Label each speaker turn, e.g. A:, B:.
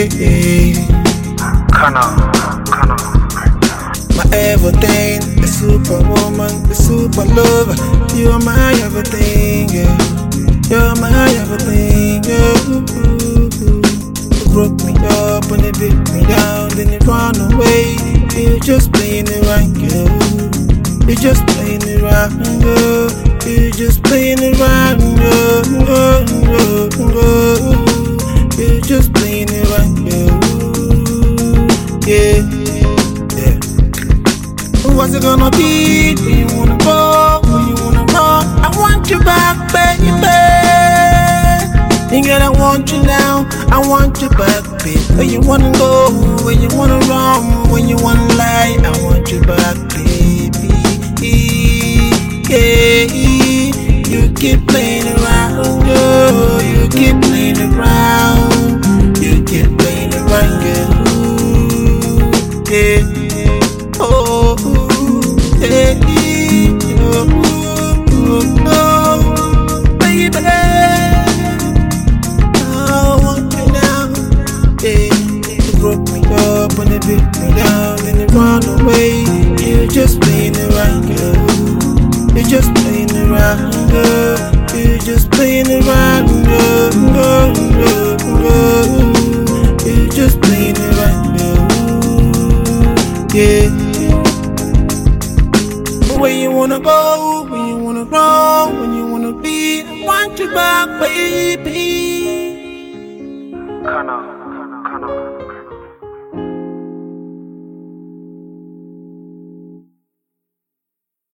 A: Kana.
B: My everything, the superwoman, the super lover. You are my everything, yeah. You're my everything, yeah. You broke me up and you beat me down, then you run away. You just playing it right, girl. You just playing it right, girl. You just playing it right, girl. You just playing it right, girl. Yeah. What's it gonna be? Where you wanna go? Where you wanna run? I want you back, baby. Girl, I want you now. I want you back, baby. Where you wanna go? Where you wanna run? Where you wanna lie? I want you back, baby. Yeah, you keep playing around, girl. You keep playing around. You keep playing around, girl. Yeah. Oh, hey, oh, baby, I want you now. Yeah, you broke me up and you beat me down, then you run away. You just playing it right, girl. You just playing it right, girl. You just playing it right, girl. You just playing it right, girl. Yeah. Where you wanna go, where you wanna grow, where you wanna be, I want you back, baby.
A: Kana.